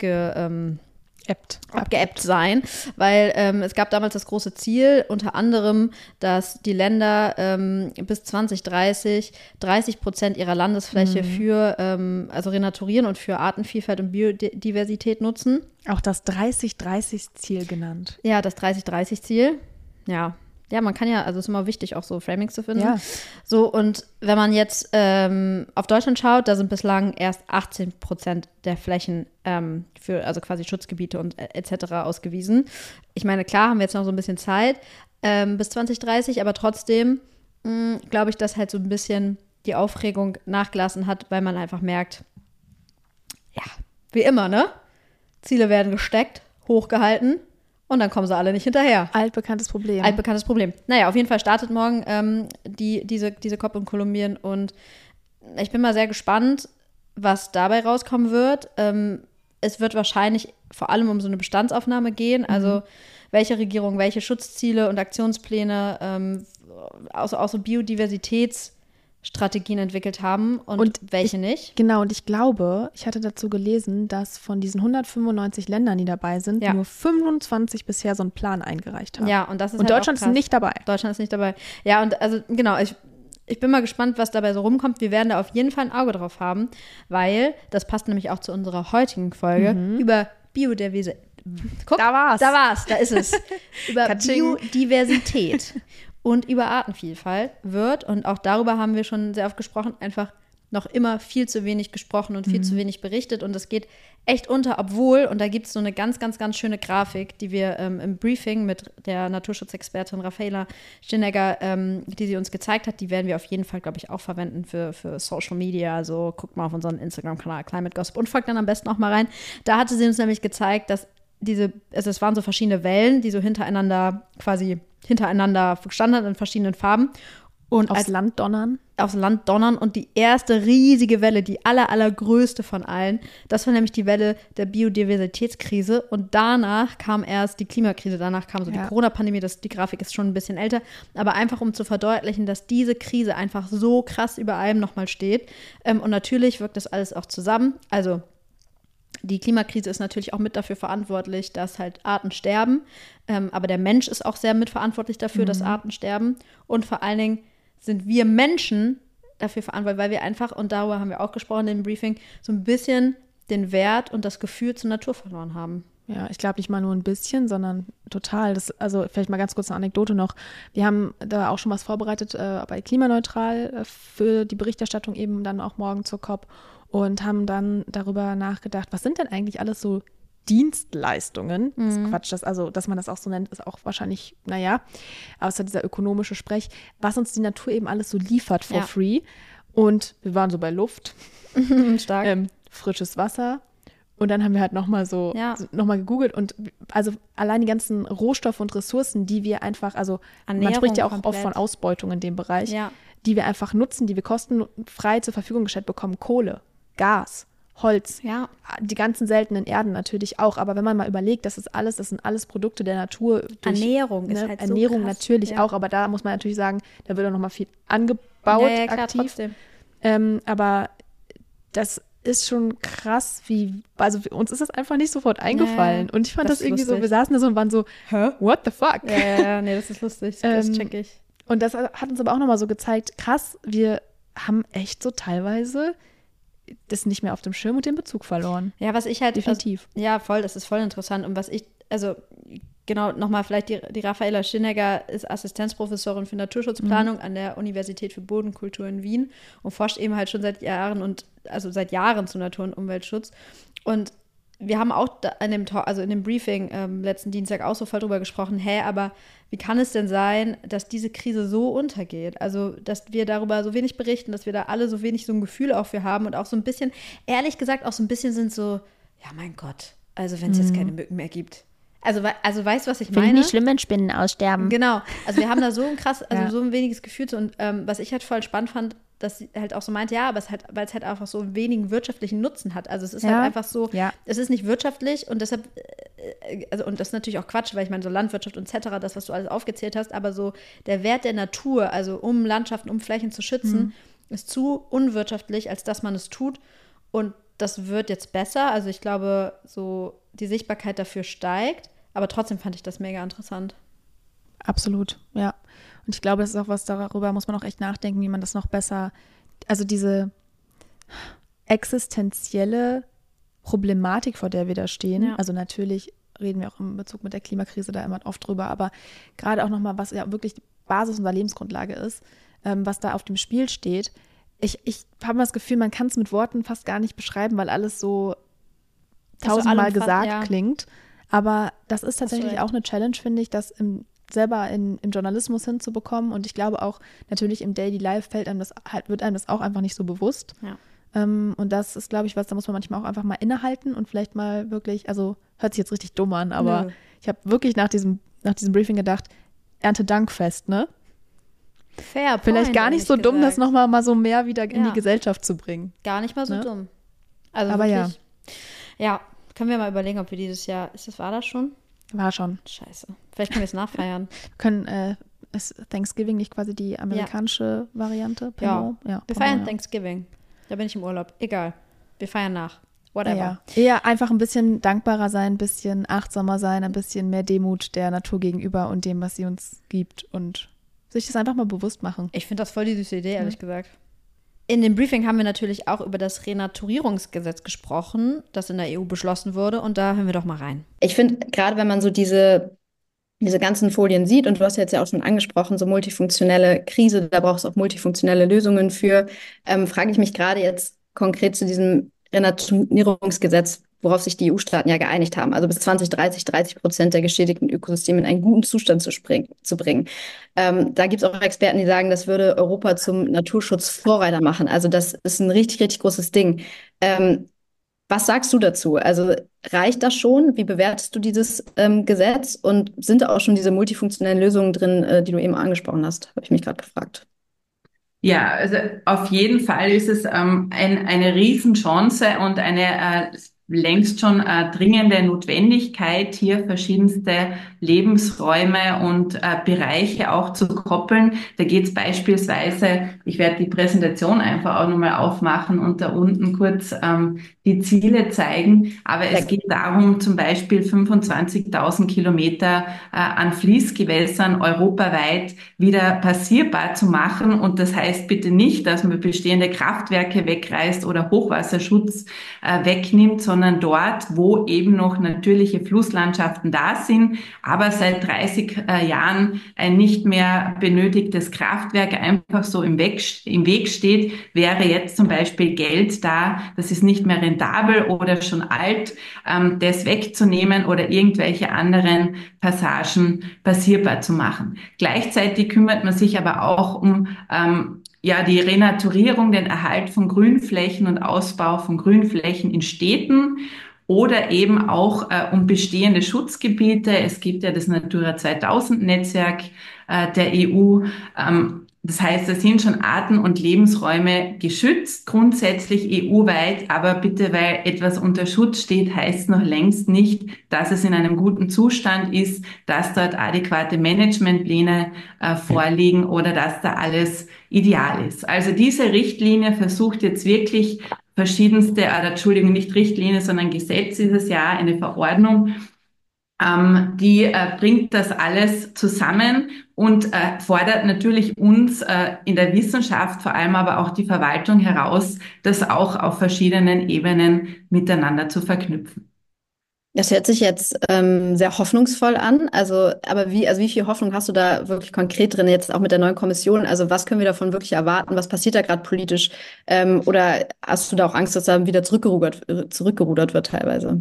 abgeebbt sein, weil es gab damals das große Ziel, unter anderem, dass die Länder bis 2030 30% ihrer Landesfläche für renaturieren und für Artenvielfalt und Biodiversität nutzen. Auch das 30-30-Ziel genannt. Ja, das 30-30-Ziel. Ja, man kann ja, also es ist immer wichtig, auch so Framings zu finden. Ja. So, und wenn man jetzt auf Deutschland schaut, da sind bislang erst 18% der Flächen für, also quasi Schutzgebiete und etc. ausgewiesen. Ich meine, klar haben wir jetzt noch so ein bisschen Zeit bis 2030, aber trotzdem glaube ich, dass halt so ein bisschen die Aufregung nachgelassen hat, weil man einfach merkt, ja, wie immer, ne? Ziele werden gesteckt, hochgehalten. Und dann kommen sie alle nicht hinterher. Altbekanntes Problem. Naja, auf jeden Fall startet morgen diese COP in Kolumbien und ich bin mal sehr gespannt, was dabei rauskommen wird. Es wird wahrscheinlich vor allem um so eine Bestandsaufnahme gehen, also welche Regierung welche Schutzziele und Aktionspläne auch so Biodiversitätsstrategien entwickelt haben und welche nicht. Genau, und ich glaube, ich hatte dazu gelesen, dass von diesen 195 Ländern, die dabei sind, nur 25 bisher so einen Plan eingereicht haben. Ja, und das ist und halt Deutschland auch krass. ist nicht dabei. Deutschland ist nicht dabei. Ja, und also genau, ich bin mal gespannt, was dabei so rumkommt. Wir werden da auf jeden Fall ein Auge drauf haben, weil das passt nämlich auch zu unserer heutigen Folge über Biodiversität. Guck, da ist es. Über Biodiversität und über Artenvielfalt wird, und auch darüber haben wir schon sehr oft gesprochen, einfach noch immer viel zu wenig gesprochen und viel zu wenig berichtet. Und das geht echt unter, obwohl, und da gibt es so eine ganz, ganz, ganz schöne Grafik, die wir im Briefing mit der Naturschutzexpertin Raffaela Stinegger, die sie uns gezeigt hat, die werden wir auf jeden Fall, glaube ich, auch verwenden für Social Media. Also guckt mal auf unseren Instagram-Kanal Climate Gossip und folgt dann am besten auch mal rein. Da hatte sie uns nämlich gezeigt, dass es waren so verschiedene Wellen, die so hintereinander gestanden haben in verschiedenen Farben. Und aufs Land donnern und die erste riesige Welle, die allergrößte von allen, das war nämlich die Welle der Biodiversitätskrise und danach kam erst die Klimakrise, danach kam so die Corona-Pandemie, die Grafik ist schon ein bisschen älter, aber einfach um zu verdeutlichen, dass diese Krise einfach so krass über allem nochmal steht und natürlich wirkt das alles auch zusammen, also die Klimakrise ist natürlich auch mit dafür verantwortlich, dass halt Arten sterben, aber der Mensch ist auch sehr mitverantwortlich dafür, dass Arten sterben und vor allen Dingen sind wir Menschen dafür verantwortlich, weil wir einfach, und darüber haben wir auch gesprochen im Briefing, so ein bisschen den Wert und das Gefühl zur Natur verloren haben. Ja, ich glaube nicht mal nur ein bisschen, sondern total. Also vielleicht mal ganz kurz eine Anekdote noch. Wir haben da auch schon was vorbereitet bei Klimaneutral für die Berichterstattung eben dann auch morgen zur COP und haben dann darüber nachgedacht, was sind denn eigentlich alles so Dienstleistungen, das ist Quatsch, dass man das auch so nennt, ist auch wahrscheinlich, außer dieser ökonomische Sprech, was uns die Natur eben alles so liefert for free. Und wir waren so bei Luft, stark. Frisches Wasser Und dann haben wir halt nochmal Ja. nochmal gegoogelt und also allein die ganzen Rohstoffe und Ressourcen, die wir einfach, also man Ernährung spricht ja auch komplett. oft von Ausbeutung in dem Bereich, Ja. die wir einfach nutzen, die wir kostenfrei zur Verfügung gestellt bekommen. Kohle, Gas, Holz, Ja. die ganzen seltenen Erden natürlich auch. Aber wenn man mal überlegt, das sind alles Produkte der Natur. Durch, Ernährung ist halt so Ernährung krass. natürlich Ja. auch, aber da muss man natürlich sagen, da wird auch nochmal viel angebaut, Ja, klar, aktiv. trotzdem. Aber das ist schon krass, also uns ist das einfach nicht sofort eingefallen. Ja, Und ich fand das das ist irgendwie so, lustig. wir saßen da so und waren so, what the fuck? Ja, nee, das ist lustig. Das check ich. Und das hat uns aber auch nochmal so gezeigt, krass, wir haben echt so teilweise das nicht mehr auf dem Schirm und den Bezug verloren. Ja, was ich halt. Definitiv. Ja, voll, das ist voll interessant. Und was ich, also genau, nochmal vielleicht die Raffaela Schinnegger ist Assistenzprofessorin für Naturschutzplanung an der Universität für Bodenkultur in Wien und forscht eben halt schon seit Jahren seit Jahren zu Natur- und Umweltschutz. Und wir haben auch in dem Briefing letzten Dienstag auch so voll drüber gesprochen, aber wie kann es denn sein, dass diese Krise so untergeht? Also, dass wir darüber so wenig berichten, dass wir da alle so wenig so ein Gefühl auch für haben und auch so ein bisschen, ehrlich gesagt, auch so ein bisschen sind so, ja mein Gott, also wenn es jetzt keine Mücken mehr gibt. Also weißt du, was ich meine? Finde ich nicht schlimm, wenn Spinnen aussterben. Genau, also wir haben da so ein so ein weniges Gefühl zu. Und was ich halt voll spannend fand, dass sie halt auch so meint, ja, aber weil es halt einfach so einen wenigen wirtschaftlichen Nutzen hat. Also es ist halt einfach so, es ist nicht wirtschaftlich und deshalb, und das ist natürlich auch Quatsch, weil ich meine, so Landwirtschaft und etc., das, was du alles aufgezählt hast, aber so der Wert der Natur, also um Landschaften, um Flächen zu schützen, ist zu unwirtschaftlich, als dass man es tut. Und das wird jetzt besser. Also ich glaube, so die Sichtbarkeit dafür steigt. Aber trotzdem fand ich das mega interessant. Absolut, ja. Und ich glaube, das ist auch was, darüber muss man auch echt nachdenken, wie man das noch besser, also diese existenzielle Problematik, vor der wir da stehen, also natürlich reden wir auch im Bezug mit der Klimakrise da immer oft drüber, aber gerade auch nochmal, was ja wirklich die Basis unserer Lebensgrundlage ist, was da auf dem Spiel steht. Ich habe das Gefühl, man kann es mit Worten fast gar nicht beschreiben, weil alles so tausendmal gesagt klingt. Aber das ist tatsächlich auch eine Challenge, finde ich, das selber im Journalismus hinzubekommen. Und ich glaube auch, natürlich im Daily Life wird einem das auch einfach nicht so bewusst. Ja. Und das ist, glaube ich, was, da muss man manchmal auch einfach mal innehalten und vielleicht mal wirklich, also hört sich jetzt richtig dumm an, aber ich habe wirklich nach diesem Briefing gedacht, Erntedankfest, ne? Fair Vielleicht gar nicht so dumm, das nochmal mal so mehr wieder in die Gesellschaft zu bringen. Gar nicht mal so dumm. Also aber wirklich, ja, können wir mal überlegen, ob wir dieses Jahr, war das schon? War schon. Scheiße. Vielleicht können wir es nachfeiern. Ist Thanksgiving nicht quasi die amerikanische Variante? Ja, wir feiern Thanksgiving. Da bin ich im Urlaub. Egal. Wir feiern nach. Whatever. Ja. Eher einfach ein bisschen dankbarer sein, ein bisschen achtsamer sein, ein bisschen mehr Demut der Natur gegenüber und dem, was sie uns gibt und sich das einfach mal bewusst machen. Ich finde das voll die süße Idee, ehrlich gesagt. In dem Briefing haben wir natürlich auch über das Renaturierungsgesetz gesprochen, das in der EU beschlossen wurde. Und da hören wir doch mal rein. Ich finde, gerade wenn man so diese ganzen Folien sieht, und du hast ja jetzt ja auch schon angesprochen, so multifunktionelle Krise, da brauchst du auch multifunktionelle Lösungen für, frage ich mich gerade jetzt konkret zu diesem Renaturierungsgesetz, worauf sich die EU-Staaten ja geeinigt haben, also bis 2030 30% der geschädigten Ökosysteme in einen guten Zustand zu bringen. Da gibt es auch Experten, die sagen, das würde Europa zum Naturschutzvorreiter machen. Also das ist ein richtig, richtig großes Ding. Was sagst du dazu? Also reicht das schon? Wie bewertest du dieses Gesetz? Und sind da auch schon diese multifunktionellen Lösungen drin, die du eben angesprochen hast? Habe ich mich gerade gefragt. Ja, also auf jeden Fall ist es eine Riesenchance und eine längst schon dringende Notwendigkeit, hier verschiedenste Lebensräume und Bereiche auch zu koppeln. Da geht es beispielsweise, ich werde die Präsentation einfach auch nochmal aufmachen und da unten kurz die Ziele zeigen. Aber es geht darum, zum Beispiel 25.000 Kilometer an Fließgewässern europaweit wieder passierbar zu machen. Und das heißt bitte nicht, dass man bestehende Kraftwerke wegreißt oder Hochwasserschutz wegnimmt, sondern dort, wo eben noch natürliche Flusslandschaften da sind, aber seit 30 Jahren ein nicht mehr benötigtes Kraftwerk einfach so im Weg steht, wäre jetzt zum Beispiel Geld da, das ist nicht mehr rentabel oder schon alt, das wegzunehmen oder irgendwelche anderen Passagen passierbar zu machen. Gleichzeitig kümmert man sich aber auch um die Renaturierung, den Erhalt von Grünflächen und Ausbau von Grünflächen in Städten. oder eben auch um bestehende Schutzgebiete. Es gibt ja das Natura 2000 Netzwerk der EU. Das heißt, es sind schon Arten und Lebensräume geschützt, grundsätzlich EU-weit, aber bitte, weil etwas unter Schutz steht, heißt noch längst nicht, dass es in einem guten Zustand ist, dass dort adäquate Managementpläne vorliegen oder dass da alles ideal ist. Also diese Richtlinie versucht jetzt wirklich verschiedenste, Entschuldigung, nicht Richtlinie, sondern Gesetz dieses Jahr, eine Verordnung, die bringt das alles zusammen und fordert natürlich uns in der Wissenschaft, vor allem aber auch die Verwaltung heraus, das auch auf verschiedenen Ebenen miteinander zu verknüpfen. Das hört sich jetzt sehr hoffnungsvoll an. Aber wie viel Hoffnung hast du da wirklich konkret drin, jetzt auch mit der neuen Kommission? Also was können wir davon wirklich erwarten? Was passiert da gerade politisch? Oder hast du da auch Angst, dass da wieder zurückgerudert wird teilweise?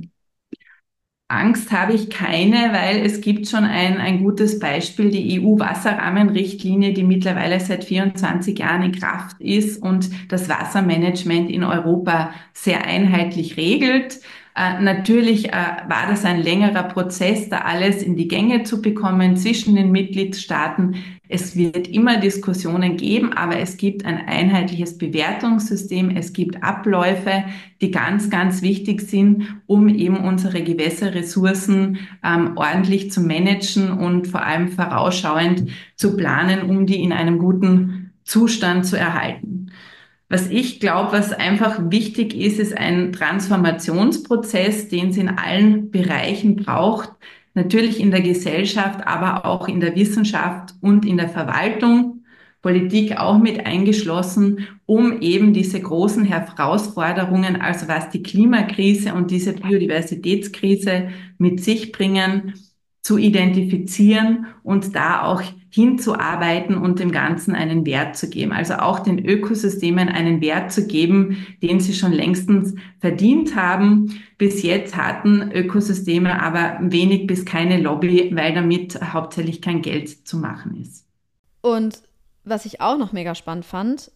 Angst habe ich keine, weil es gibt schon ein gutes Beispiel, die EU-Wasserrahmenrichtlinie, die mittlerweile seit 24 Jahren in Kraft ist und das Wassermanagement in Europa sehr einheitlich regelt. Natürlich war das ein längerer Prozess, da alles in die Gänge zu bekommen zwischen den Mitgliedstaaten. Es wird immer Diskussionen geben, aber es gibt ein einheitliches Bewertungssystem. Es gibt Abläufe, die ganz, ganz wichtig sind, um eben unsere Gewässerressourcen ordentlich zu managen und vor allem vorausschauend zu planen, um die in einem guten Zustand zu erhalten. Was ich glaube, was einfach wichtig ist, ist ein Transformationsprozess, den es in allen Bereichen braucht. Natürlich in der Gesellschaft, aber auch in der Wissenschaft und in der Verwaltung, Politik auch mit eingeschlossen, um eben diese großen Herausforderungen, also was die Klimakrise und diese Biodiversitätskrise mit sich bringen, zu identifizieren und da auch hinzuarbeiten und dem Ganzen einen Wert zu geben. Also auch den Ökosystemen einen Wert zu geben, den sie schon längstens verdient haben. Bis jetzt hatten Ökosysteme aber wenig bis keine Lobby, weil damit hauptsächlich kein Geld zu machen ist. Und was ich auch noch mega spannend fand,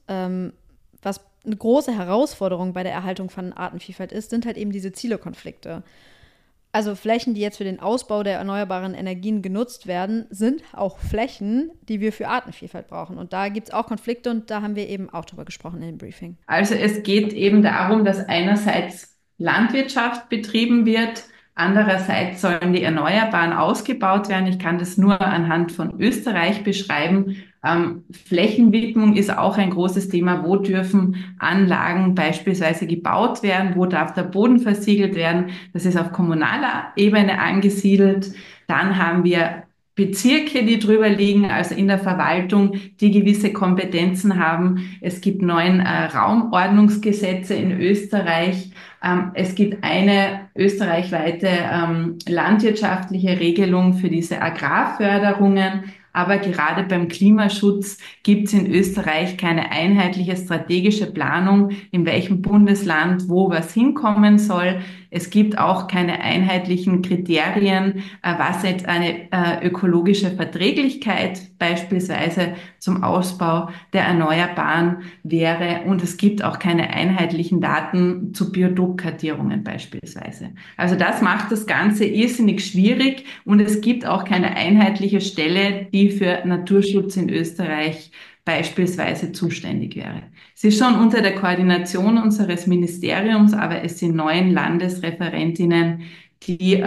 was eine große Herausforderung bei der Erhaltung von Artenvielfalt ist, sind halt eben diese Zielekonflikte. Also Flächen, die jetzt für den Ausbau der erneuerbaren Energien genutzt werden, sind auch Flächen, die wir für Artenvielfalt brauchen. Und da gibt es auch Konflikte und da haben wir eben auch drüber gesprochen im Briefing. Also es geht eben darum, dass einerseits Landwirtschaft betrieben wird, andererseits sollen die Erneuerbaren ausgebaut werden. Ich kann das nur anhand von Österreich beschreiben. Flächenwidmung ist auch ein großes Thema. Wo dürfen Anlagen beispielsweise gebaut werden? Wo darf der Boden versiegelt werden? Das ist auf kommunaler Ebene angesiedelt. Dann haben wir Bezirke, die drüber liegen, also in der Verwaltung, die gewisse Kompetenzen haben. Es gibt 9 Raumordnungsgesetze in Österreich. Es gibt eine österreichweite landwirtschaftliche Regelung für diese Agrarförderungen. Aber gerade beim Klimaschutz gibt es in Österreich keine einheitliche strategische Planung, in welchem Bundesland wo was hinkommen soll. Es gibt auch keine einheitlichen Kriterien, was jetzt eine ökologische Verträglichkeit beispielsweise zum Ausbau der Erneuerbaren wäre. Und es gibt auch keine einheitlichen Daten zu Biotopkartierungen beispielsweise. Also das macht das Ganze irrsinnig schwierig und es gibt auch keine einheitliche Stelle, die für Naturschutz in Österreich beispielsweise zuständig wäre. Es ist schon unter der Koordination unseres Ministeriums, aber es sind 9 Landesreferentinnen, die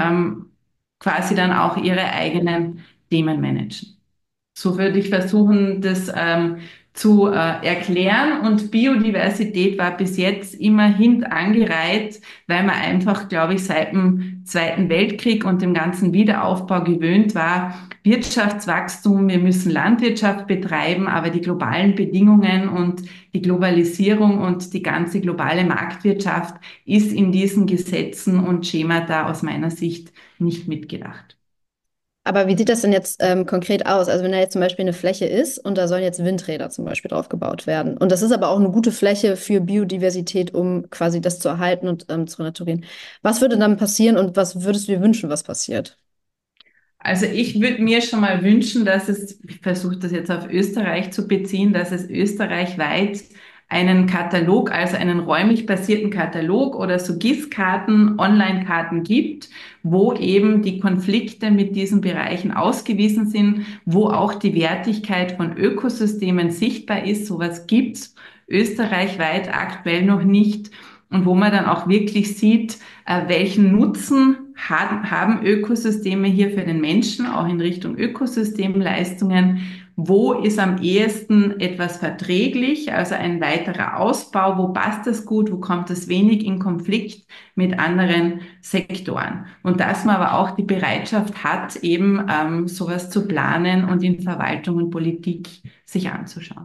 quasi dann auch ihre eigenen Themen managen. So würde ich versuchen, das zu erklären. Und Biodiversität war bis jetzt immer hintangereiht, weil man einfach, glaube ich, seit dem Zweiten Weltkrieg und dem ganzen Wiederaufbau gewöhnt war, Wirtschaftswachstum, wir müssen Landwirtschaft betreiben, aber die globalen Bedingungen und die Globalisierung und die ganze globale Marktwirtschaft ist in diesen Gesetzen und Schemata aus meiner Sicht nicht mitgedacht. Aber wie sieht das denn jetzt konkret aus? Also wenn da jetzt zum Beispiel eine Fläche ist und da sollen jetzt Windräder zum Beispiel drauf gebaut werden. Und das ist aber auch eine gute Fläche für Biodiversität, um quasi das zu erhalten und zu renaturieren. Was würde dann passieren und was würdest du dir wünschen, was passiert? Also ich würde mir schon mal wünschen, dass es, ich versuche das jetzt auf Österreich zu beziehen, dass es österreichweit einen Katalog, also einen räumlich basierten Katalog oder so GIS-Karten, Online-Karten gibt, wo eben die Konflikte mit diesen Bereichen ausgewiesen sind, wo auch die Wertigkeit von Ökosystemen sichtbar ist. Sowas gibt's österreichweit aktuell noch nicht und wo man dann auch wirklich sieht, welchen Nutzen haben Ökosysteme hier für den Menschen, auch in Richtung Ökosystemleistungen. Wo ist am ehesten etwas verträglich, also ein weiterer Ausbau? Wo passt das gut? Wo kommt es wenig in Konflikt mit anderen Sektoren? Und dass man aber auch die Bereitschaft hat, eben sowas zu planen und in Verwaltung und Politik sich anzuschauen.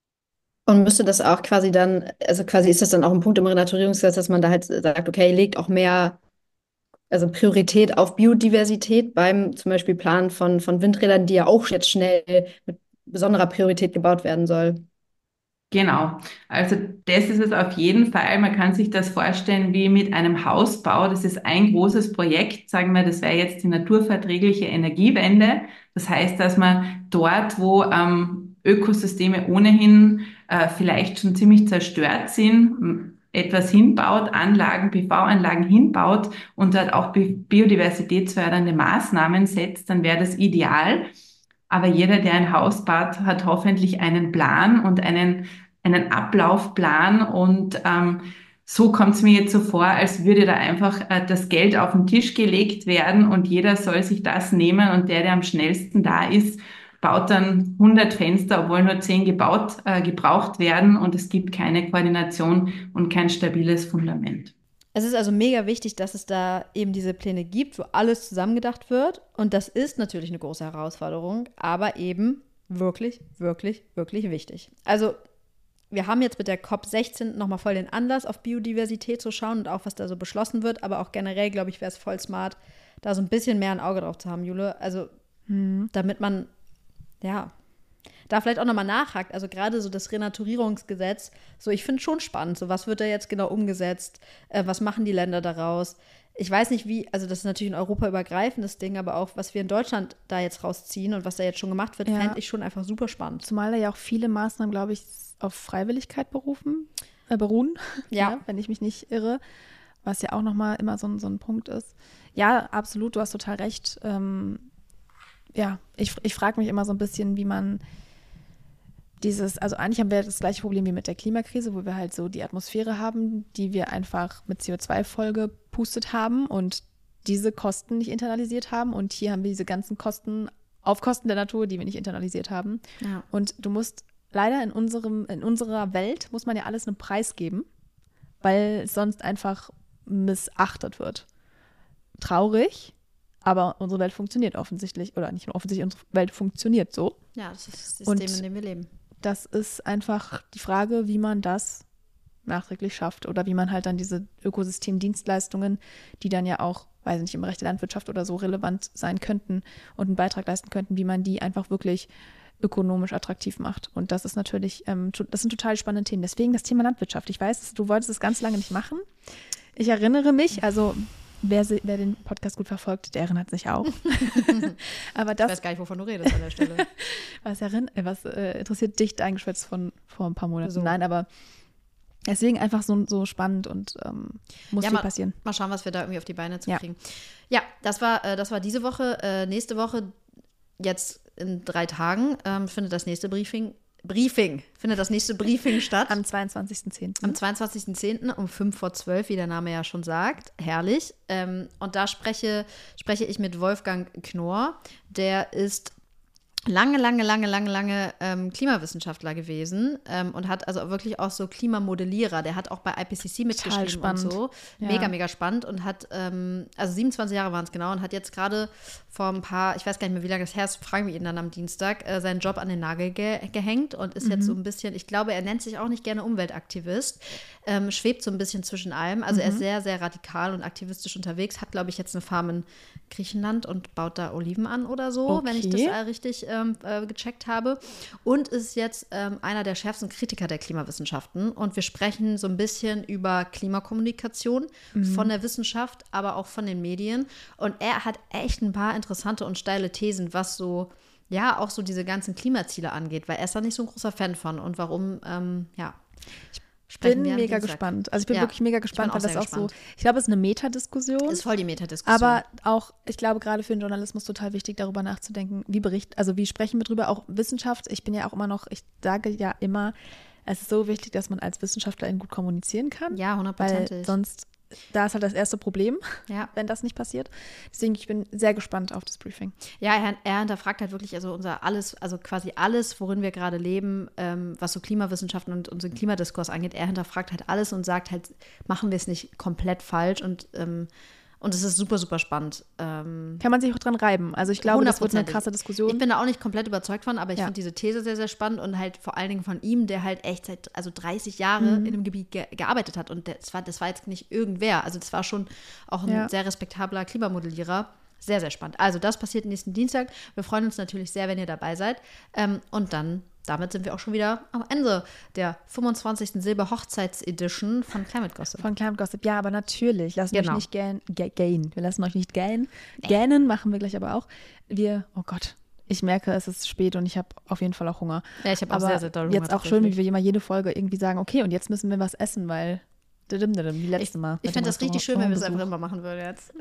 Und müsste das auch quasi dann, also quasi ist das dann auch ein Punkt im Renaturierungsgesetz, dass man da halt sagt, okay, legt auch mehr, also Priorität auf Biodiversität beim zum Beispiel Plan von Windrädern, die ja auch jetzt schnell mit besonderer Priorität gebaut werden soll. Genau, also das ist es auf jeden Fall. Man kann sich das vorstellen wie mit einem Hausbau. Das ist ein großes Projekt, sagen wir, das wäre jetzt die naturverträgliche Energiewende. Das heißt, dass man dort, wo Ökosysteme ohnehin vielleicht schon ziemlich zerstört sind, etwas hinbaut, Anlagen, PV-Anlagen hinbaut und dort auch biodiversitätsfördernde Maßnahmen setzt, dann wäre das ideal. Aber jeder, der ein Haus baut, hat hoffentlich einen Plan und einen Ablaufplan und so kommt es mir jetzt so vor, als würde da einfach das Geld auf den Tisch gelegt werden und jeder soll sich das nehmen und der am schnellsten da ist, baut dann 100 Fenster, obwohl nur 10 gebraucht werden und es gibt keine Koordination und kein stabiles Fundament. Es ist also mega wichtig, dass es da eben diese Pläne gibt, wo alles zusammengedacht wird. Und das ist natürlich eine große Herausforderung, aber eben wirklich, wirklich, wirklich wichtig. Also wir haben jetzt mit der COP16 nochmal voll den Anlass, auf Biodiversität zu schauen und auch, was da so beschlossen wird. Aber auch generell, glaube ich, wäre es voll smart, da so ein bisschen mehr ein Auge drauf zu haben, Jule. Also damit man, ja, da vielleicht auch nochmal nachhakt, also gerade so das Renaturierungsgesetz, so ich finde schon spannend, so was wird da jetzt genau umgesetzt, was machen die Länder daraus? Ich weiß nicht wie, also das ist natürlich ein europaübergreifendes Ding, aber auch was wir in Deutschland da jetzt rausziehen und was da jetzt schon gemacht wird, fände ich schon einfach super spannend. Zumal da ja auch viele Maßnahmen, glaube ich, auf Freiwilligkeit beruhen, ja, wenn ich mich nicht irre, was ja auch nochmal immer so ein Punkt ist. Ja, absolut, du hast total recht. Ja, ich frage mich immer so ein bisschen, wie man also eigentlich haben wir das gleiche Problem wie mit der Klimakrise, wo wir halt so die Atmosphäre haben, die wir einfach mit CO2 vollgepustet haben und diese Kosten nicht internalisiert haben. Und hier haben wir diese ganzen Kosten auf Kosten der Natur, die wir nicht internalisiert haben. Ja. Und du musst leider in unserer Welt muss man ja alles einen Preis geben, weil es sonst einfach missachtet wird. Traurig, aber unsere Welt funktioniert offensichtlich, oder nicht nur offensichtlich, unsere Welt funktioniert so. Ja, das ist das System, in dem wir leben. Das ist einfach die Frage, wie man das nachträglich schafft oder wie man halt dann diese Ökosystemdienstleistungen, die dann ja auch, weiß nicht, im Bereich der Landwirtschaft oder so relevant sein könnten und einen Beitrag leisten könnten, wie man die einfach wirklich ökonomisch attraktiv macht. Und das ist natürlich, das sind total spannende Themen. Deswegen das Thema Landwirtschaft. Ich weiß, du wolltest es ganz lange nicht machen. Ich erinnere mich, also wer den Podcast gut verfolgt, der erinnert sich auch. Aber das, ich weiß gar nicht, wovon du redest an der Stelle. Was interessiert dich eingeschwätzt von vor ein paar Monaten? So. Nein, aber deswegen einfach so spannend und muss viel passieren. Mal schauen, was wir da irgendwie auf die Beine zu kriegen. Ja, das war diese Woche. Nächste Woche, jetzt in 3 Tagen, findet das nächste Briefing statt. Am 22.10. Am 22.10. um 11:55, wie der Name ja schon sagt. Herrlich. Und da spreche ich mit Wolfgang Knorr. Der ist lange Klimawissenschaftler gewesen und hat also wirklich auch so Klimamodellierer. Der hat auch bei IPCC mitgeschrieben und so. Ja. Mega spannend und hat, also 27 Jahre waren es genau und hat jetzt gerade vor ein paar, ich weiß gar nicht mehr, wie lange das her ist, fragen wir ihn dann am Dienstag, seinen Job an den Nagel gehängt und ist jetzt so ein bisschen, ich glaube, er nennt sich auch nicht gerne Umweltaktivist, schwebt so ein bisschen zwischen allem. Also er ist sehr, sehr radikal und aktivistisch unterwegs, hat, glaube ich, jetzt eine Farm in Griechenland und baut da Oliven an oder so, wenn ich das richtig gecheckt habe. Und ist jetzt einer der schärfsten Kritiker der Klimawissenschaften. Und wir sprechen so ein bisschen über Klimakommunikation von der Wissenschaft, aber auch von den Medien. Und er hat echt ein paar interessante und steile Thesen, was so, ja, auch so diese ganzen Klimaziele angeht, weil er ist da nicht so ein großer Fan von. Und warum, Ich bin mega gespannt. Also ich bin wirklich mega gespannt, weil das auch so, ich glaube, es ist eine Metadiskussion. Ist voll die Metadiskussion. Aber auch, ich glaube, gerade für den Journalismus total wichtig, darüber nachzudenken, wie sprechen wir drüber, auch Wissenschaft. Ich bin ja auch immer noch, ich sage ja immer, es ist so wichtig, dass man als Wissenschaftlerin gut kommunizieren kann. Ja, 100%. Weil sonst, da ist halt das erste Problem, wenn das nicht passiert. Deswegen, ich bin sehr gespannt auf das Briefing. Ja, er hinterfragt halt wirklich quasi alles, worin wir gerade leben, was so Klimawissenschaften und unseren Klimadiskurs angeht. Er hinterfragt halt alles und sagt halt, machen wir es nicht komplett falsch und es ist super, super spannend. Kann man sich auch dran reiben. Also ich glaube, das wird eine krasse Diskussion. Ich bin da auch nicht komplett überzeugt von, aber ich finde diese These sehr, sehr spannend und halt vor allen Dingen von ihm, der halt echt seit 30 Jahre in dem Gebiet gearbeitet hat. Und das war jetzt nicht irgendwer. Also das war schon auch ein sehr respektabler Klimamodellierer. Sehr, sehr spannend. Also das passiert nächsten Dienstag. Wir freuen uns natürlich sehr, wenn ihr dabei seid. Und damit sind wir auch schon wieder am Ende der 25. Silber-Hochzeits-Edition von Climate Gossip. Von Climate Gossip, ja, aber natürlich. Lassen euch nicht gähnen. Wir lassen euch nicht gähnen. Gähnen machen wir gleich aber auch. Oh Gott, ich merke, es ist spät und ich habe auf jeden Fall auch Hunger. Ja, ich habe auch sehr, sehr doll Hunger. Jetzt auch schön, wie wir immer jede Folge irgendwie sagen, okay, und jetzt müssen wir was essen, weil wie letztes Mal. Ich fände das richtig schön, wenn wir es einfach immer machen würden jetzt.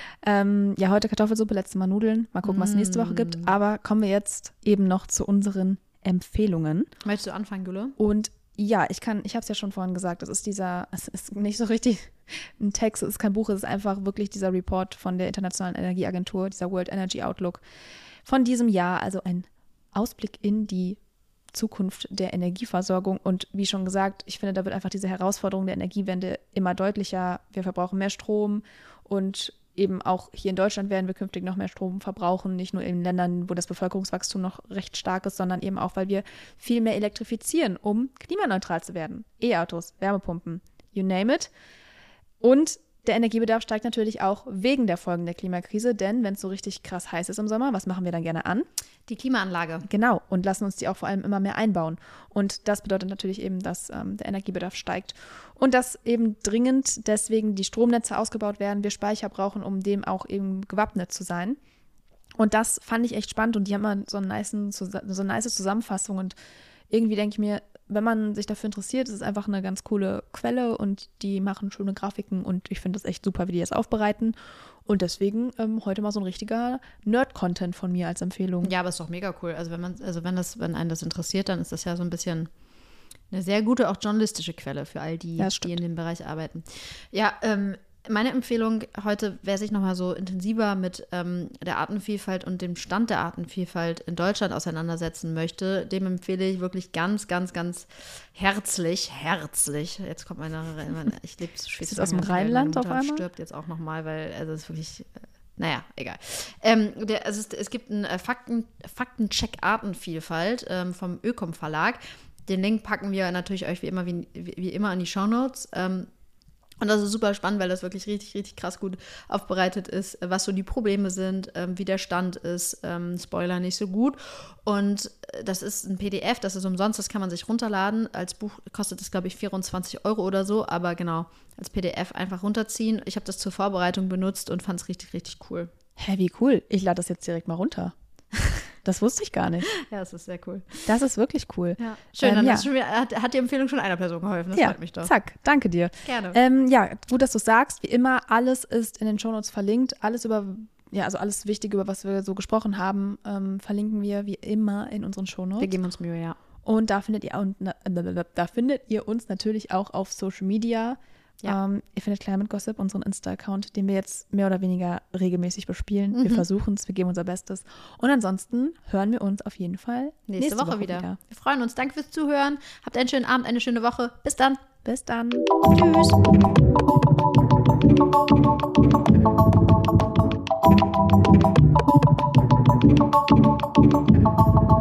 Ja, heute Kartoffelsuppe, letztes Mal Nudeln. Mal gucken, was es nächste Woche gibt. Aber kommen wir jetzt eben noch zu unseren Empfehlungen. Möchtest du anfangen, Gülle? Und ja, ich habe es ja schon vorhin gesagt, es ist nicht so richtig ein Text, es ist kein Buch, es ist einfach wirklich dieser Report von der Internationalen Energieagentur, dieser World Energy Outlook von diesem Jahr, also ein Ausblick in die Zukunft der Energieversorgung. Und wie schon gesagt, ich finde, da wird einfach diese Herausforderung der Energiewende immer deutlicher. Wir verbrauchen mehr Strom und eben auch hier in Deutschland werden wir künftig noch mehr Strom verbrauchen, nicht nur in Ländern, wo das Bevölkerungswachstum noch recht stark ist, sondern eben auch, weil wir viel mehr elektrifizieren, um klimaneutral zu werden. E-Autos, Wärmepumpen, you name it. Und der Energiebedarf steigt natürlich auch wegen der Folgen der Klimakrise, denn wenn es so richtig krass heiß ist im Sommer, was machen wir dann gerne an? Die Klimaanlage. Genau, und lassen uns die auch vor allem immer mehr einbauen. Und das bedeutet natürlich eben, dass der Energiebedarf steigt und dass eben dringend deswegen die Stromnetze ausgebaut werden, wir Speicher brauchen, um dem auch eben gewappnet zu sein. Und das fand ich echt spannend und die haben mal so eine nice Zusammenfassung und irgendwie denke ich mir, wenn man sich dafür interessiert, ist es einfach eine ganz coole Quelle und die machen schöne Grafiken und ich finde das echt super, wie die das aufbereiten. Und deswegen heute mal so ein richtiger Nerd-Content von mir als Empfehlung. Ja, aber ist doch mega cool. Also wenn einen das interessiert, dann ist das ja so ein bisschen eine sehr gute, auch journalistische Quelle für all die, die in dem Bereich arbeiten. Ja, meine Empfehlung heute, wer sich nochmal so intensiver mit der Artenvielfalt und dem Stand der Artenvielfalt in Deutschland auseinandersetzen möchte, dem empfehle ich wirklich ganz, ganz, ganz herzlich, jetzt kommt ich lebe zu spät. Ist das aus dem Rheinland auf einmal? Stirbt jetzt auch nochmal, weil es ist wirklich, naja, egal. Es gibt einen Faktencheck Artenvielfalt vom Ökom Verlag. Den Link packen wir natürlich euch wie immer in die Shownotes. Und das ist super spannend, weil das wirklich richtig, richtig krass gut aufbereitet ist, was so die Probleme sind, wie der Stand ist. Spoiler nicht so gut. Und das ist ein PDF, das ist umsonst, das kann man sich runterladen. Als Buch kostet es, glaube ich, 24 € oder so. Aber genau, als PDF einfach runterziehen. Ich habe das zur Vorbereitung benutzt und fand es richtig, richtig cool. Hä, wie cool. Ich lade das jetzt direkt mal runter. Das wusste ich gar nicht. Ja, das ist sehr cool. Das ist wirklich cool. Ja. Schön, dann hat die Empfehlung schon einer Person geholfen. Das freut mich doch. Zack, danke dir. Gerne. Ja, gut, dass du es sagst. Wie immer, alles ist in den Shownotes verlinkt. Alles alles Wichtige, über was wir so gesprochen haben, verlinken wir wie immer in unseren Shownotes. Wir geben uns Mühe, ja. Und da findet ihr uns natürlich auch auf Social Media. Ja. Ihr findet Climate Gossip, unseren Insta-Account, den wir jetzt mehr oder weniger regelmäßig bespielen. Wir versuchen es, wir geben unser Bestes. Und ansonsten hören wir uns auf jeden Fall nächste Woche wieder. Wir freuen uns. Danke fürs Zuhören. Habt einen schönen Abend, eine schöne Woche. Bis dann. Bis dann. Tschüss.